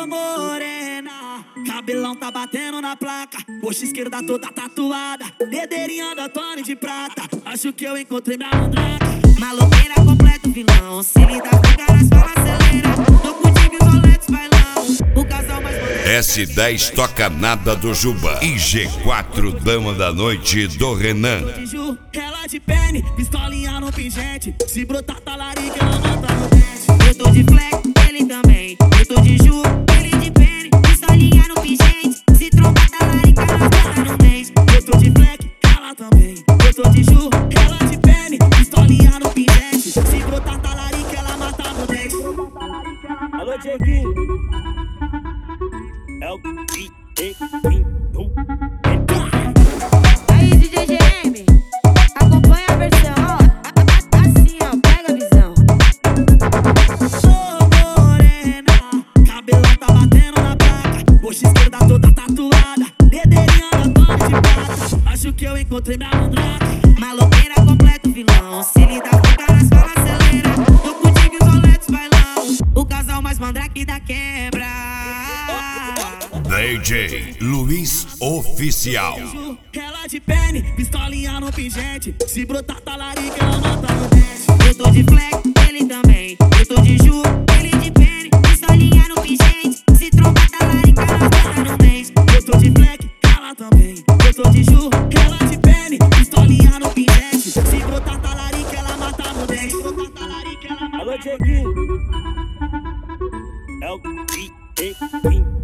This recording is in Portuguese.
morena, cabelão tá batendo na placa, coxa esquerda toda tatuada, dedeirinha da Tony de prata. Acho que eu encontrei minha mandraca. Maloqueira completa o vilão, se lida com caras, fala acelera. Tô contigo e Rolex bailão, o casal mais S10 toca nada do Juba e G4 dama da noite do Renan. De Ju, ela de pene, pistolinha no pingente, se brotar talarica ela mata no dente. Eu tô de flex, ele também. Eu tô de Ju, ele de pene, pistolinha no pingente, se trombar talarica ela mata no dente. Eu tô de flex, ela também. Eu tô de Ju, ela de pene, pistolinha no pingente, se brotar talarica ela mata no dente. Alô, Dieguinho. É o Aí, DJ GM, acompanha a versão, ó. Assim, ó, pega a visão. Ô morena, cabelão tá batendo na placa, coxa esquerda toda tatuada, dedeirinha da Tony de prata. Acho que eu encontrei minha mandraca. Maloqueira completa o vilão, se lida com caras, fala acelera. Tô contigo e Rolex bailão, o casal mais mandrake da quebra. DJ Luiz Oficial. Ela de pene, pistolinha no pingente, se brotar talarica ela mata no dente. Eu tô de flex, ele também. Eu tô de Ju, ele de pene, pistolinha no pingente, se trombar talarica ela mata no dente. Eu tô de flex, ela também. Eu tô de Ju, ela de pene, pistolinha no pingente, se brotar talarica ela mata no dente. Alô, Dieguinho. É o